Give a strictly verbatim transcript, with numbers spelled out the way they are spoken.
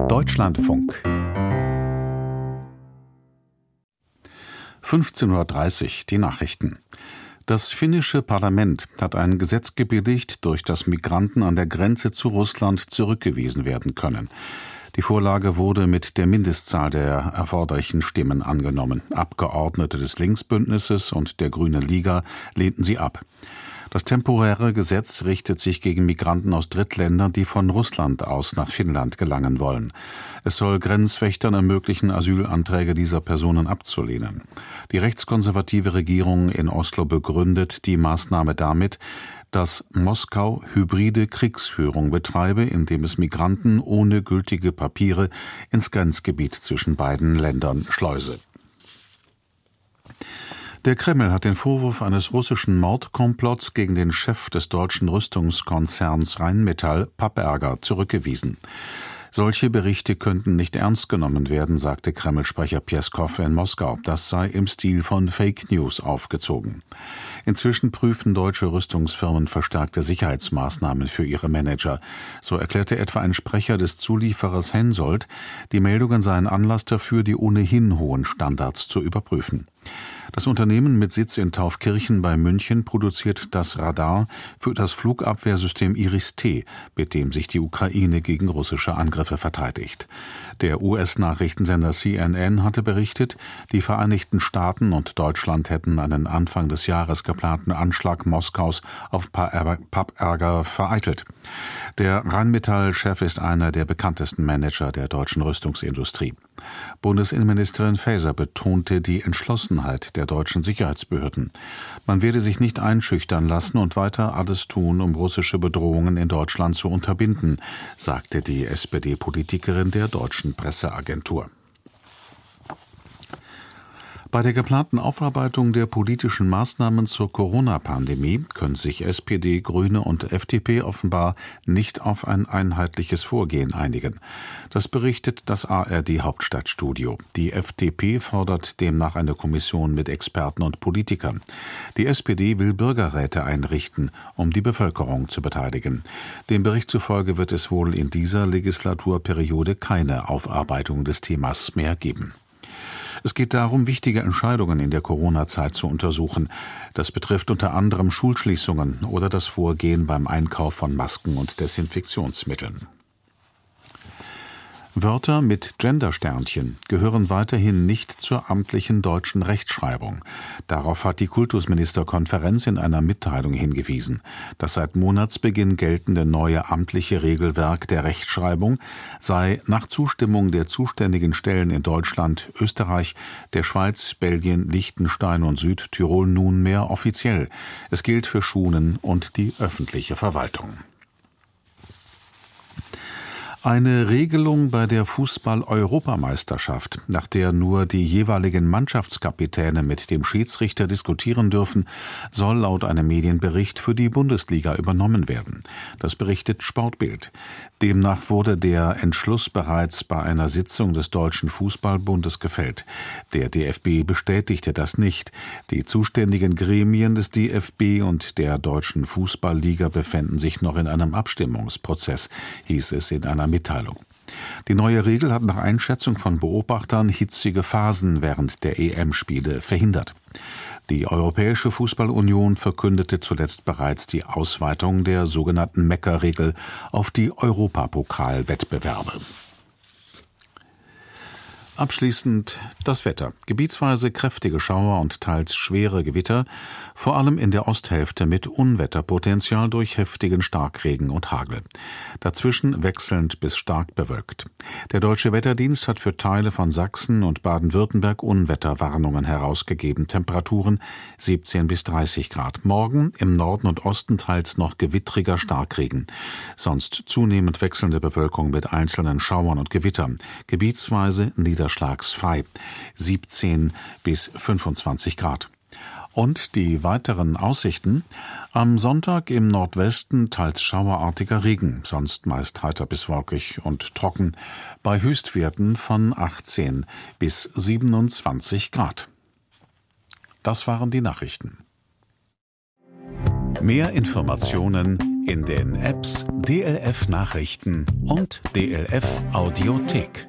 Deutschlandfunk. fünfzehn Uhr dreißig, die Nachrichten. Das finnische Parlament hat ein Gesetz gebilligt, durch das Migranten an der Grenze zu Russland zurückgewiesen werden können. Die Vorlage wurde mit der Mindestzahl der erforderlichen Stimmen angenommen. Abgeordnete des Linksbündnisses und der Grünen Liga lehnten sie ab. Das temporäre Gesetz richtet sich gegen Migranten aus Drittländern, die von Russland aus nach Finnland gelangen wollen. Es soll Grenzwächtern ermöglichen, Asylanträge dieser Personen abzulehnen. Die rechtskonservative Regierung in Oslo begründet die Maßnahme damit, dass Moskau hybride Kriegsführung betreibe, indem es Migranten ohne gültige Papiere ins Grenzgebiet zwischen beiden Ländern schleuse. Der Kreml hat den Vorwurf eines russischen Mordkomplotts gegen den Chef des deutschen Rüstungskonzerns Rheinmetall, Papperger, zurückgewiesen. Solche Berichte könnten nicht ernst genommen werden, sagte Kreml-Sprecher Pjeskow in Moskau. Das sei im Stil von Fake News aufgezogen. Inzwischen prüfen deutsche Rüstungsfirmen verstärkte Sicherheitsmaßnahmen für ihre Manager. So erklärte etwa ein Sprecher des Zulieferers Hensoldt, die Meldungen seien Anlass dafür, die ohnehin hohen Standards zu überprüfen. Das Unternehmen mit Sitz in Taufkirchen bei München produziert das Radar für das Flugabwehrsystem Iris-T, mit dem sich die Ukraine gegen russische Angriffe verteidigt. Der U S-Nachrichtensender C N N hatte berichtet, die Vereinigten Staaten und Deutschland hätten einen Anfang des Jahres geplanten Anschlag Moskaus auf Papperger vereitelt. Der Rheinmetall-Chef ist einer der bekanntesten Manager der deutschen Rüstungsindustrie. Bundesinnenministerin Faeser betonte die Entschlossenheit der deutschen Sicherheitsbehörden. Man werde sich nicht einschüchtern lassen und weiter alles tun, um russische Bedrohungen in Deutschland zu unterbinden, sagte die S P D-Politikerin der deutschen Presseagentur. Bei der geplanten Aufarbeitung der politischen Maßnahmen zur Corona-Pandemie können sich S P D, Grüne und F D P offenbar nicht auf ein einheitliches Vorgehen einigen. Das berichtet das A R D-Hauptstadtstudio. Die F D P fordert demnach eine Kommission mit Experten und Politikern. Die S P D will Bürgerräte einrichten, um die Bevölkerung zu beteiligen. Dem Bericht zufolge wird es wohl in dieser Legislaturperiode keine Aufarbeitung des Themas mehr geben. Es geht darum, wichtige Entscheidungen in der Corona-Zeit zu untersuchen. Das betrifft unter anderem Schulschließungen oder das Vorgehen beim Einkauf von Masken und Desinfektionsmitteln. Wörter mit Gendersternchen gehören weiterhin nicht zur amtlichen deutschen Rechtschreibung. Darauf hat die Kultusministerkonferenz in einer Mitteilung hingewiesen. Das seit Monatsbeginn geltende neue amtliche Regelwerk der Rechtschreibung sei nach Zustimmung der zuständigen Stellen in Deutschland, Österreich, der Schweiz, Belgien, Liechtenstein und Südtirol nunmehr offiziell. Es gilt für Schulen und die öffentliche Verwaltung. Eine Regelung bei der Fußball-Europameisterschaft, nach der nur die jeweiligen Mannschaftskapitäne mit dem Schiedsrichter diskutieren dürfen, soll laut einem Medienbericht für die Bundesliga übernommen werden. Das berichtet Sportbild. Demnach wurde der Entschluss bereits bei einer Sitzung des Deutschen Fußballbundes gefällt. Der D F B bestätigte das nicht. Die zuständigen Gremien des D F B und der Deutschen Fußballliga befänden sich noch in einem Abstimmungsprozess, hieß es in einer Mitteilung. Die neue Regel hat nach Einschätzung von Beobachtern hitzige Phasen während der E M-Spiele verhindert. Die Europäische Fußballunion verkündete zuletzt bereits die Ausweitung der sogenannten Meckerregel auf die Europapokalwettbewerbe. Abschließend das Wetter. Gebietsweise kräftige Schauer und teils schwere Gewitter, vor allem in der Osthälfte mit Unwetterpotenzial durch heftigen Starkregen und Hagel. Dazwischen wechselnd bis stark bewölkt. Der Deutsche Wetterdienst hat für Teile von Sachsen und Baden-Württemberg Unwetterwarnungen herausgegeben. Temperaturen siebzehn bis dreißig Grad. Morgen im Norden und Osten teils noch gewittriger Starkregen. Sonst zunehmend wechselnde Bewölkung mit einzelnen Schauern und Gewittern. Gebietsweise niederschlagsfrei. siebzehn bis fünfundzwanzig Grad. Und die weiteren Aussichten: am Sonntag im Nordwesten teils schauerartiger Regen, sonst meist heiter bis wolkig und trocken, bei Höchstwerten von achtzehn bis siebenundzwanzig Grad. Das waren die Nachrichten. Mehr Informationen in den Apps D L F Nachrichten und D L F Audiothek.